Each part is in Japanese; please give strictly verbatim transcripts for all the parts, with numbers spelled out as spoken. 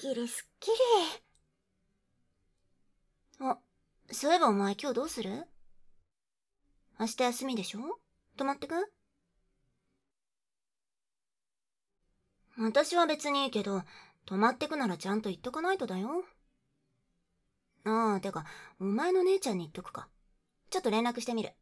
きりすっきり。あ、そういえばお前今日どうする？明日休みでしょ？泊まってく？私は別にいいけど、泊まってくならちゃんと言っとかないとだよ。ああ、てか、お前の姉ちゃんに言っとくか。ちょっと連絡してみる。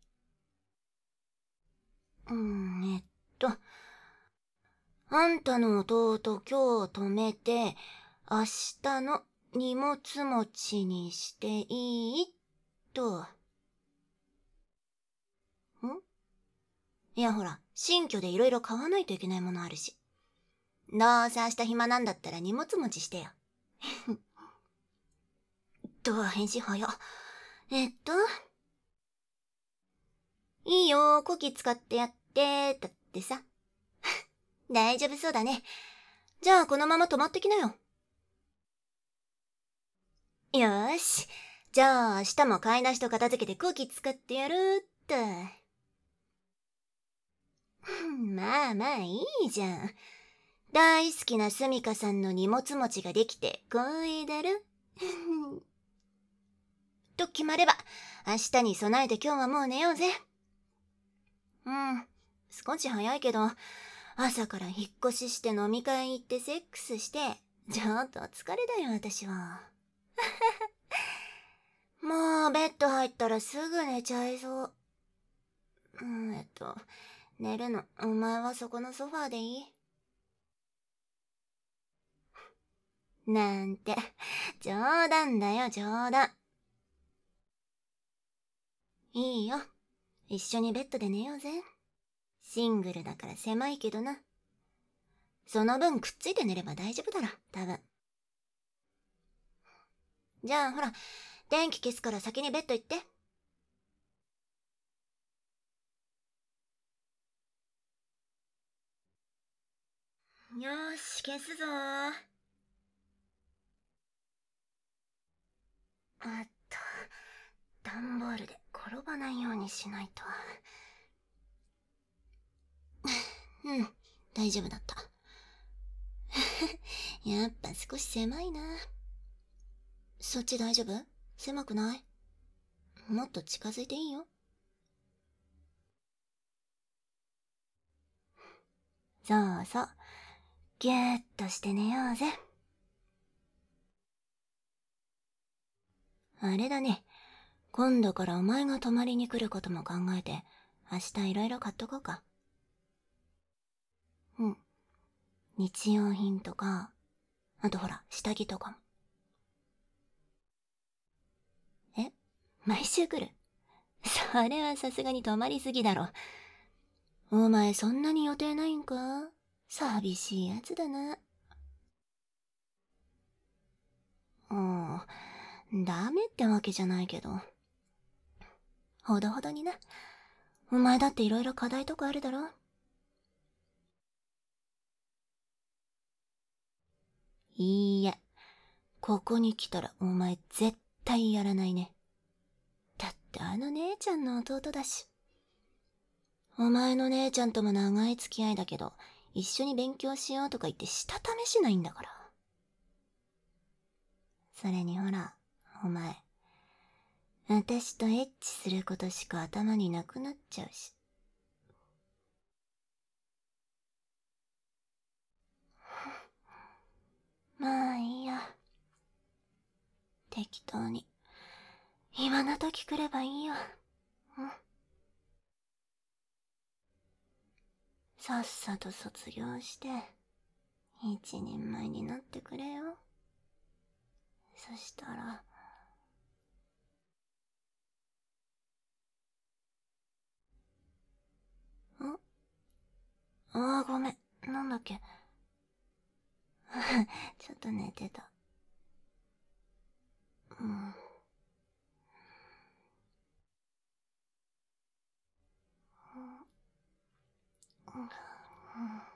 うーん、えっと、あんたの弟今日泊めて、明日の荷物持ちにしていい？と。ん？いやほら、新居でいろいろ買わないといけないものあるし。どうせ明日暇なんだったら荷物持ちしてよ。と、返信早。えっと、いいよ、コキ使ってやって、だってさ。大丈夫そうだね。じゃあこのまま泊まってきなよ。よーし。じゃあ明日も買い出しと片付けてコキ使ってやるっと。まあまあいいじゃん。大好きなスミカさんの荷物持ちができて光栄だろ。と決まれば、明日に備えて今日はもう寝ようぜ。うん、少し早いけど、朝から引っ越しして飲み会行ってセックスして、ちょっと疲れだよ私は。もうベッド入ったらすぐ寝ちゃいそう。うん、えっと、寝るの、お前はそこのソファーでいい？なんて、冗談だよ冗談。いいよ。一緒にベッドで寝ようぜ。シングルだから狭いけどな。その分くっついて寝れば大丈夫だろ、多分。じゃあほら、電気消すから先にベッド行って。よーし、消すぞー。あっと、段ボールで転ばないようにしないと。うん、大丈夫だった。やっぱ少し狭いな。そっち大丈夫？狭くない？もっと近づいていいよ。そうそう。ぎゅーっとして寝ようぜ。あれだね。今度からお前が泊まりに来ることも考えて、明日いろいろ買っとこうか。うん。日用品とか、あとほら、下着とかも。え？毎週来る？それはさすがに泊まりすぎだろ。お前そんなに予定ないんか？寂しいやつだな。うん、ダメってわけじゃないけど。ほどほどにな。お前だっていろいろ課題とかあるだろ？いいや、ここに来たらお前絶対やらないね。だってあの姉ちゃんの弟だし。お前の姉ちゃんとも長い付き合いだけど、一緒に勉強しようとか言ってした試しないんだから。それにほら、お前、私とエッチすることしか頭になくなっちゃうし。まあいいや。適当に。今の時来ればいいよ。うん。さっさと卒業して、一人前になってくれよ。そしたら、ん？ああ、ごめん。なんだっけ。ちょっと寝てた。うん。うん。うん。